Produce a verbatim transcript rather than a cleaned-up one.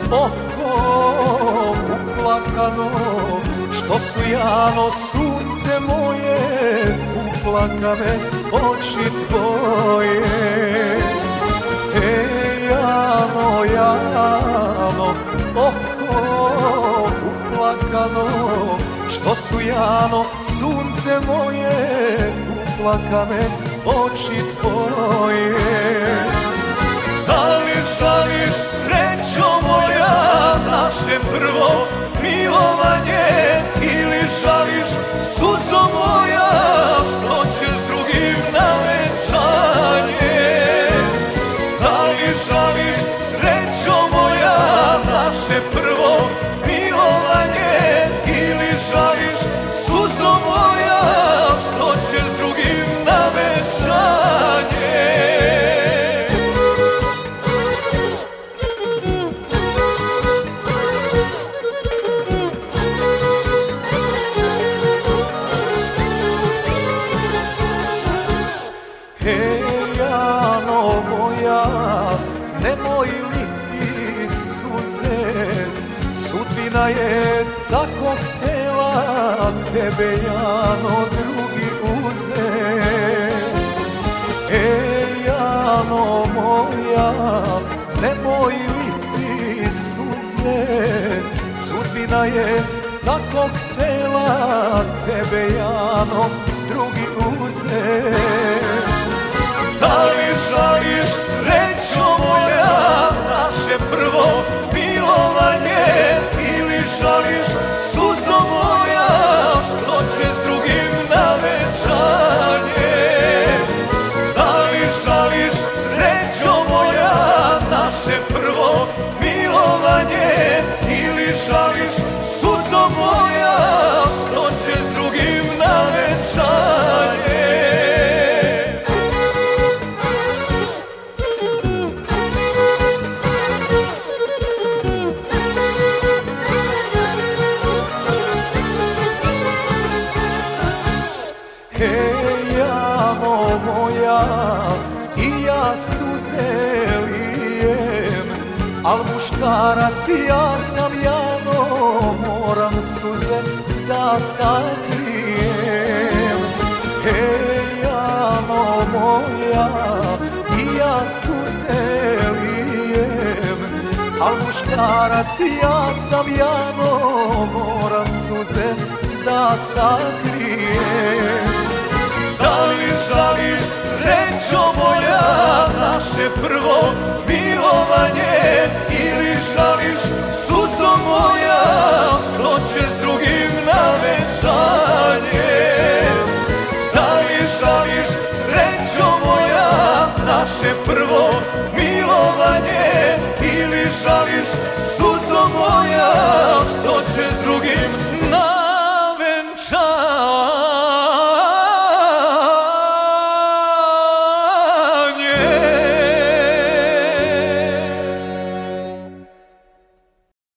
oko uplakano, što su jano sunce moje, uplakane oči tvoje. Ej, Jano, Jano, oko uplakano, što su jano sunce moje, uplakane oči tvoje. Da li žališ, srećo moja, naše prvo milovanje, ili žališ, suzo moja, što će s drugim na venčanje? Da li žališ, srećo moja, naše prvo milovanje, ili žališ, suzo moja, što će s drugim na venčanje? Hej, Jano moja, nemoj liti suze, sudbina je tako htela, tebe, Jano, drugi uze. Ej, Jano moja, nemoj liti suze, sudbina je tako htela, tebe, Jano, drugi uze. Da li žališ, srećo moja, naše prvo milovanje, ili žališ, suzo moja, što će s drugim na venčanje? Da li žališ, srećo moja, naše prvo milovanje, ili žališ, suzo moja, što će s drugim na venčanje? Hej, Jano moja, i ja suze lijem, al muškarac ja sam, Jano, moram suze da sakrijem. Hej, Jano moja, i ja suze lijem, al muškarac ja sam, Jano, moram suze da sakrijem. Da li žališ, srećo moja, naše prvo milovanje, ili žališ, suzo moja, što će s drugim na venčanje? Da li žališ, srećo moja, naše prvo milovanje, ili žališ, suzo